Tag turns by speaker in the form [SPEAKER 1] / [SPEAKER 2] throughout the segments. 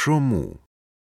[SPEAKER 1] чому?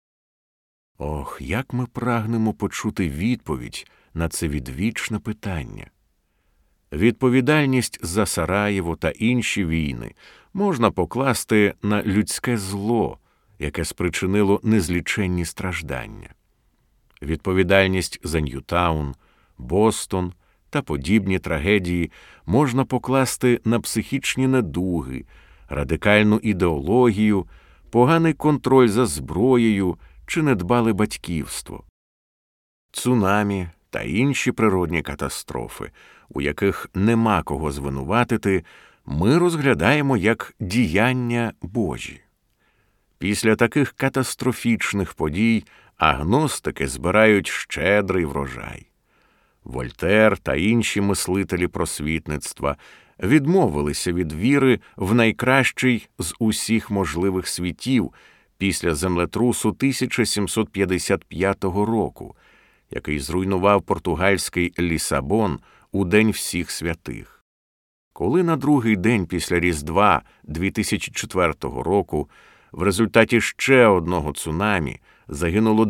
[SPEAKER 1] Ох, як ми прагнемо почути відповідь на це відвічне питання. Відповідальність за Сараєво та інші війни можна покласти на людське зло, яке спричинило незліченні страждання. Відповідальність за Ньютаун, Бостон та подібні трагедії можна покласти на психічні недуги, радикальну ідеологію, поганий контроль за зброєю чи недбале батьківство. Цунамі та інші природні катастрофи, у яких нема кого звинуватити, ми розглядаємо як діяння Божі. Після таких катастрофічних подій агностики збирають щедрий врожай. Вольтер та інші мислителі просвітництва відмовилися від віри в найкращий з усіх можливих світів після землетрусу 1755 року, який зруйнував португальський Лісабон у День всіх святих. Коли на другий день після Різдва 2004 року в результаті ще одного цунамі загинуло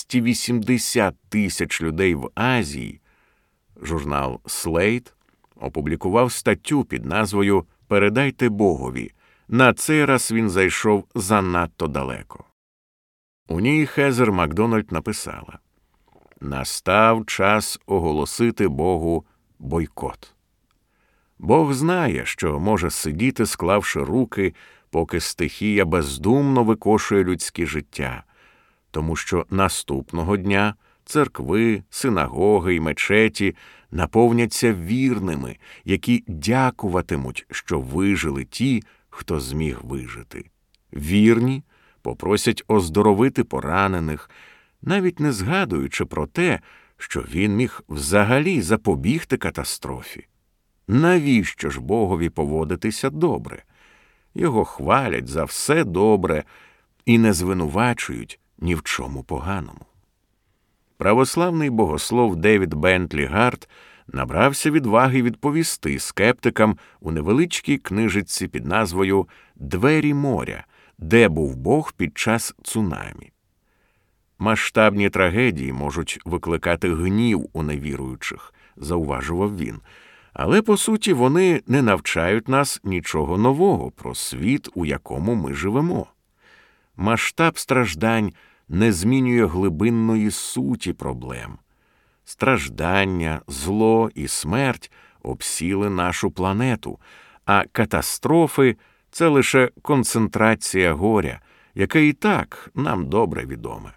[SPEAKER 1] 280 тисяч людей в Азії, журнал Slate опублікував статтю під назвою «Передайте Богові. На цей раз він зайшов занадто далеко». У ній Хезер Макдональд написала: «Настав час оголосити Богу бойкот. Бог знає, що може сидіти, склавши руки, поки стихія бездумно викошує людське життя, тому що наступного дня церкви, синагоги й мечеті наповняться вірними, які дякуватимуть, що вижили ті, хто зміг вижити. Вірні попросять оздоровити поранених, навіть не згадуючи про те, що він міг взагалі запобігти катастрофі. Навіщо ж Богові поводитися добре? Його хвалять за все добре і не звинувачують ні в чому поганому». Православний богослов Девід Бентлі Гарт набрався відваги відповісти скептикам у невеличкій книжечці під назвою «Двері моря. Де був Бог під час цунамі?». «Масштабні трагедії можуть викликати гнів у невіруючих», – зауважував він, «але, по суті, вони не навчають нас нічого нового про світ, у якому ми живемо. Масштаб страждань не змінює глибинної суті проблем. Страждання, зло і смерть обсіли нашу планету, а катастрофи – це лише концентрація горя, яке і так нам добре відоме.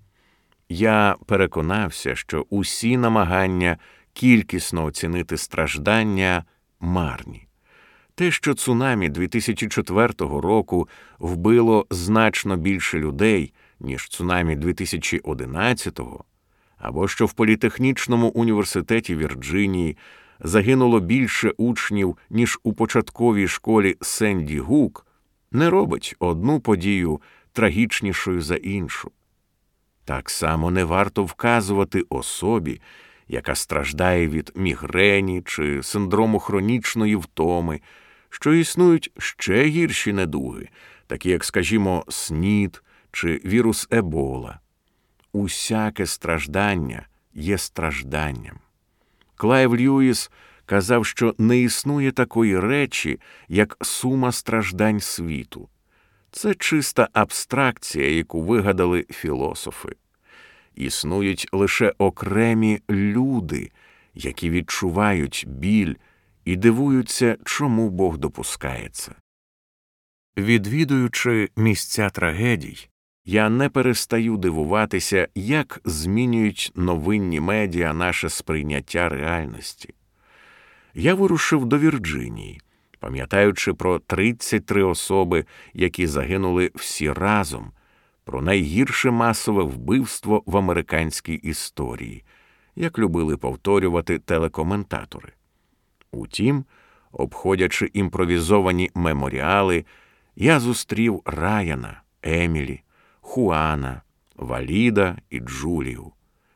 [SPEAKER 1] Я переконався, що усі намагання кількісно оцінити страждання марні. Те, що цунамі 2004 року вбило значно більше людей, ніж цунамі 2011-го, або що в Політехнічному університеті Вірджинії загинуло більше учнів, ніж у початковій школі Сенді Гук, не робить одну подію трагічнішою за іншу. Так само не варто вказувати особі, яка страждає від мігрені чи синдрому хронічної втоми, що існують ще гірші недуги, такі як, скажімо, СНІД чи вірус Ебола. Усяке страждання є стражданням. Клайв Льюіс казав, що не існує такої речі, як сума страждань світу. Це чиста абстракція, яку вигадали філософи. Існують лише окремі люди, які відчувають біль і дивуються, чому Бог допускає це. Відвідуючи місця трагедій, я не перестаю дивуватися, як змінюють новинні медіа наше сприйняття реальності. Я вирушив до Вірджинії, пам'ятаючи про 33 особи, які загинули всі разом, про найгірше масове вбивство в американській історії, як любили повторювати телекоментатори. Утім, обходячи імпровізовані меморіали, я зустрів Райана, Емілі, Хуана, Валіда і Джулію.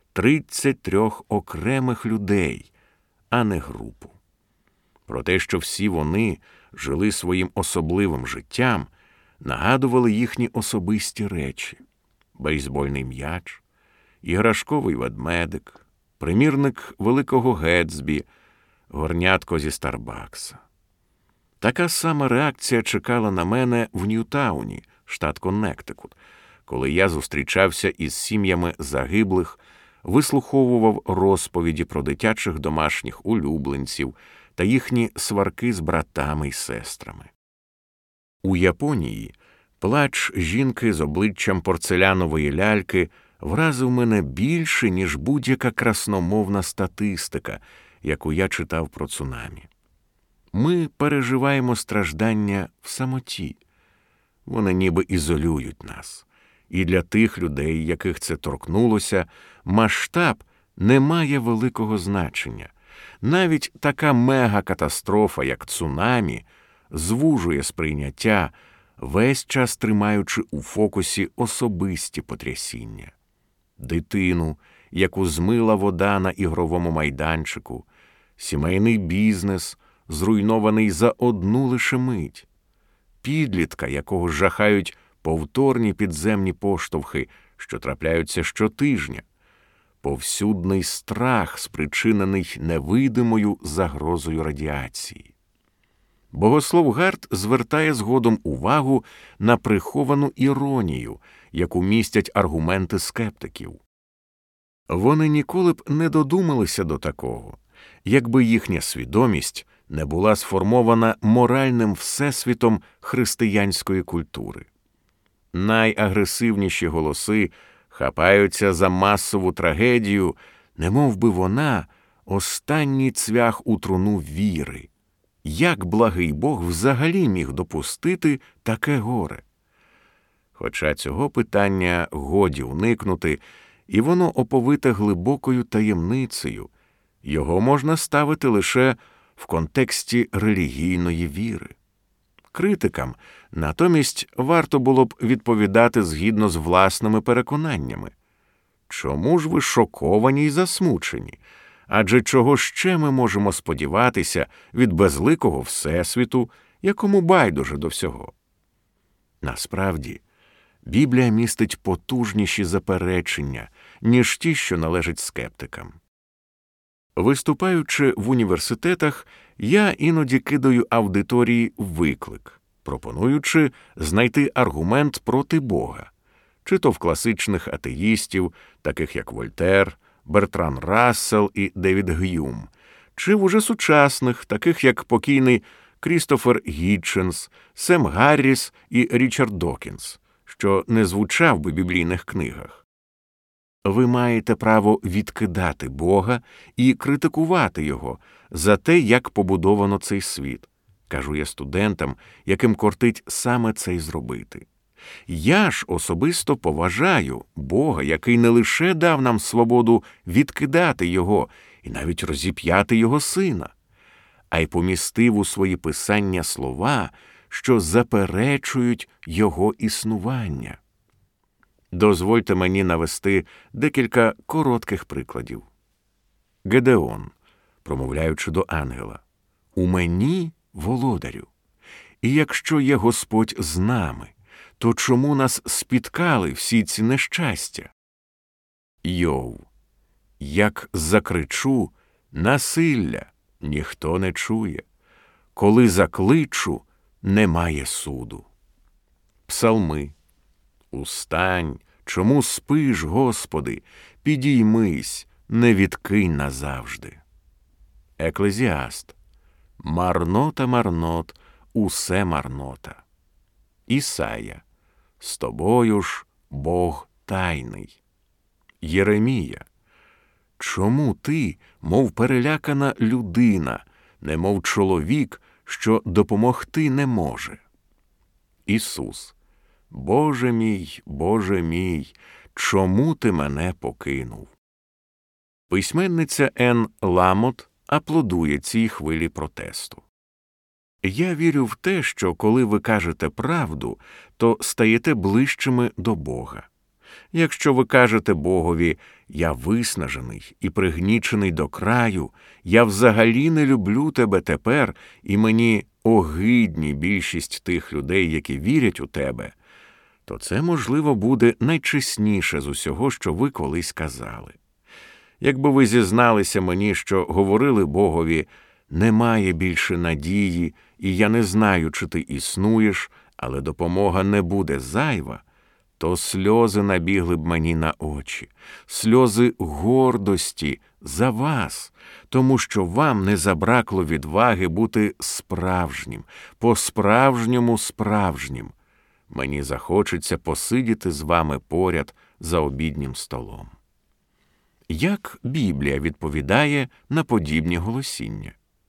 [SPEAKER 1] 33 окремих людей, а не групу. Про те, що всі вони жили своїм особливим життям, нагадували їхні особисті речі: бейсбольний м'яч, іграшковий ведмедик, примірник Великого Гетсбі, горнятко зі Старбакса. Така сама реакція чекала на мене в Ньютауні, штат Коннектикут, коли я зустрічався із сім'ями загиблих, вислуховував розповіді про дитячих домашніх улюбленців та їхні сварки з братами й сестрами. У Японії плач жінки з обличчям порцелянової ляльки вразив мене більше, ніж будь-яка красномовна статистика, яку я читав про цунамі. Ми переживаємо страждання в самоті. Вони ніби ізолюють нас. І для тих людей, яких це торкнулося, масштаб не має великого значення. Навіть така мегакатастрофа, як цунамі, звужує сприйняття, весь час тримаючи у фокусі особисті потрясіння. Дитину, яку змила вода на ігровому майданчику, сімейний бізнес, зруйнований за одну лише мить, підлітка, якого жахають повторні підземні поштовхи, що трапляються щотижня, повсюдний страх, спричинений невидимою загрозою радіації. Богослов Гарт звертає згодом увагу на приховану іронію, яку містять аргументи скептиків. Вони ніколи б не додумалися до такого, якби їхня свідомість не була сформована моральним всесвітом християнської культури. Найагресивніші голоси хапаються за масову трагедію, немов би вона – останній цвях у труну віри. Як благий Бог взагалі міг допустити таке горе? Хоча цього питання годі уникнути, і воно оповите глибокою таємницею, його можна ставити лише в контексті релігійної віри. Критикам натомість варто було б відповідати згідно з власними переконаннями. Чому ж ви шоковані й засмучені? Адже чого ще ми можемо сподіватися від безликого Всесвіту, якому байдуже до всього? Насправді, Біблія містить потужніші заперечення, ніж ті, що належать скептикам. Виступаючи в університетах, я іноді кидаю аудиторії виклик, пропонуючи знайти аргумент проти Бога, чи то в класичних атеїстів, таких як Вольтер, Бертран Рассел і Девід Г'юм, чи в уже сучасних, таких як покійний Крістофер Гітченс, Сем Гарріс і Річард Докінс, що не звучав би в біблійних книгах. Ви маєте право відкидати Бога і критикувати Його за те, як побудовано цей світ, кажу я студентам, яким кортить саме це й зробити. Я ж особисто поважаю Бога, який не лише дав нам свободу відкидати Його і навіть розіп'яти Його Сина, а й помістив у свої писання слова, що заперечують Його існування. Дозвольте мені навести декілька коротких прикладів. Гедеон, промовляючи до ангела: «У мені, володарю, і якщо є Господь з нами, то чому нас спіткали всі ці нещастя?» Йов: «Як закричу, насилля, ніхто не чує. Коли закличу, немає суду». Псалми: «Устань, чому спиш, Господи? Підіймись, не відкинь назавжди». Еклезіаст: «Марнота марнот, усе марнота». Ісая: «З тобою ж Бог тайний». Єремія: «Чому ти, мов перелякана людина, немов чоловік, що допомогти не може?» Ісус: Боже мій, чому ти мене покинув?» Письменниця Енн Ламот аплодує цій хвилі протесту. Я вірю в те, що коли ви кажете правду, то стаєте ближчими до Бога. Якщо ви кажете Богові «Я виснажений і пригнічений до краю, я взагалі не люблю тебе тепер, і мені огидні більшість тих людей, які вірять у тебе, то це, можливо, буде найчесніше з усього, що ви колись казали. Якби ви зізналися мені, що говорили Богові: «Немає більше надії, і я не знаю, чи ти існуєш, але допомога не буде зайва», то сльози набігли б мені на очі, сльози гордості за вас, тому що вам не забракло відваги бути справжнім, по-справжньому справжнім. Мені захочеться посидіти з вами поряд за обіднім столом. Як Біблія відповідає на подібні голосіння?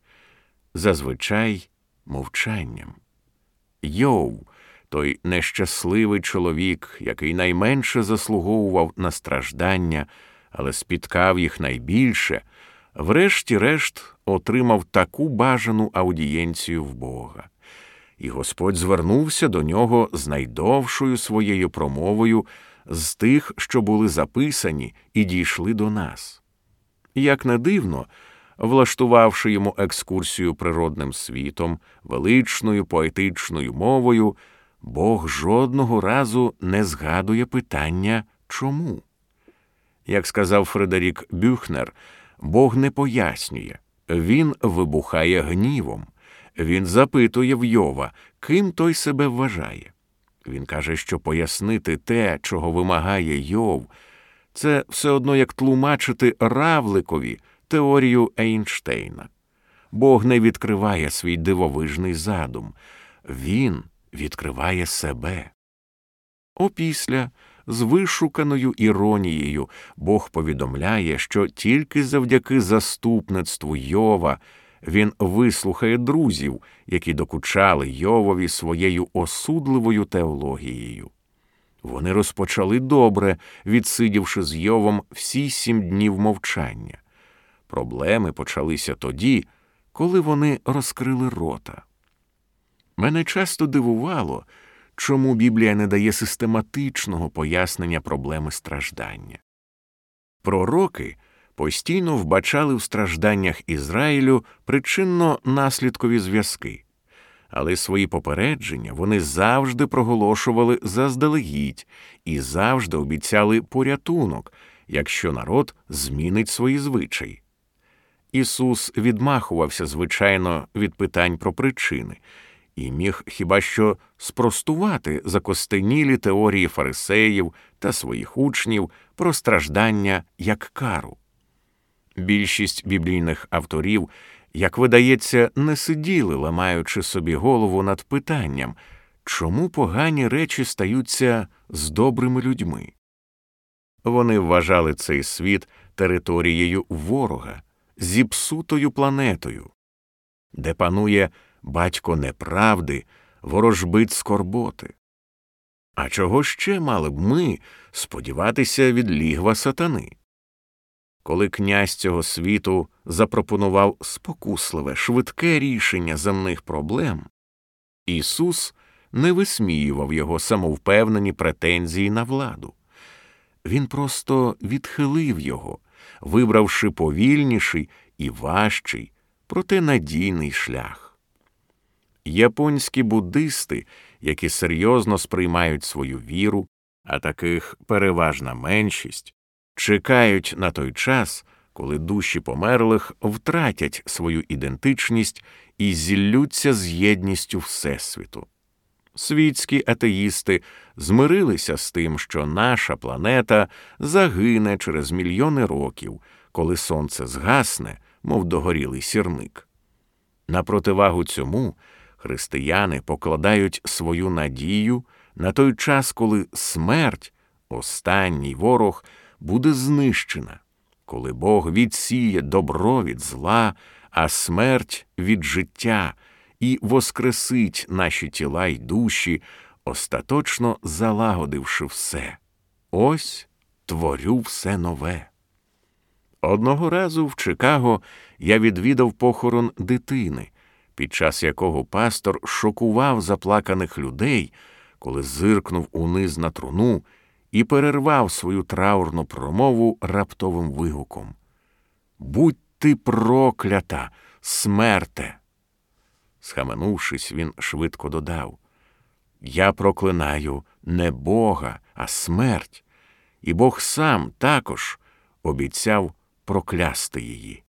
[SPEAKER 1] Зазвичай мовчанням. Йов, той нещасливий чоловік, який найменше заслуговував на страждання, але спіткав їх найбільше, врешті-решт отримав таку бажану аудієнцію в Бога. І Господь звернувся до нього з найдовшою своєю промовою з тих, що були записані і дійшли до нас. Як не дивно, влаштувавши йому екскурсію природним світом, величною поетичною мовою, Бог жодного разу не згадує питання «чому?». Як сказав Фредерік Бюхнер, Бог не пояснює, він вибухає гнівом. Він запитує в Йова, ким той себе вважає. Він каже, що пояснити те, чого вимагає Йов, це все одно як тлумачити равликові теорію Ейнштейна. Бог не відкриває свій дивовижний задум. Він відкриває себе. Опісля, з вишуканою іронією, Бог повідомляє, що тільки завдяки заступництву Йова він вислухає друзів, які докучали Йовові своєю осудливою теологією. Вони розпочали добре, відсидівши з Йовом всі 7 днів мовчання. Проблеми почалися тоді, коли вони розкрили рота. Мене часто дивувало, чому Біблія не дає систематичного пояснення проблеми страждання. Пророки постійно вбачали в стражданнях Ізраїлю причинно-наслідкові зв'язки, але свої попередження вони завжди проголошували заздалегідь і завжди обіцяли порятунок, якщо народ змінить свої звичаї. Ісус відмахувався, звичайно, від питань про причини і міг хіба що спростувати закостенілі теорії фарисеїв та своїх учнів про страждання як кару. Більшість біблійних авторів, як видається, не сиділи, ламаючи собі голову над питанням, чому погані речі стаються з добрими людьми. Вони вважали цей світ територією ворога, зіпсутою планетою, де панує батько неправди, ворожбит скорботи. А чого ще мали б ми сподіватися від лігва сатани? Коли князь цього світу запропонував спокусливе, швидке рішення земних проблем, Ісус не висміював його самовпевнені претензії на владу. Він просто відхилив його, вибравши повільніший і важчий, проте надійний шлях. Японські буддисти, які серйозно сприймають свою віру, а таких переважна меншість, чекають на той час, коли душі померлих втратять свою ідентичність і зіллються з єдністю Всесвіту. Світські атеїсти змирилися з тим, що наша планета загине через мільйони років, коли сонце згасне, мов догорілий сірник. На противагу цьому християни покладають свою надію на той час, коли смерть, останній ворог, буде знищена, коли Бог відсіє добро від зла, а смерть від життя і воскресить наші тіла й душі, остаточно залагодивши все. Ось творю все нове. Одного разу в Чикаго я відвідав похорон дитини, під час якого пастор шокував заплаканих людей, коли зиркнув униз на труну і перервав свою траурну промову раптовим вигуком: «Будь ти проклята, смерте!» Схаменувшись, він швидко додав: «Я проклинаю не Бога, а смерть, і Бог сам також обіцяв проклясти її».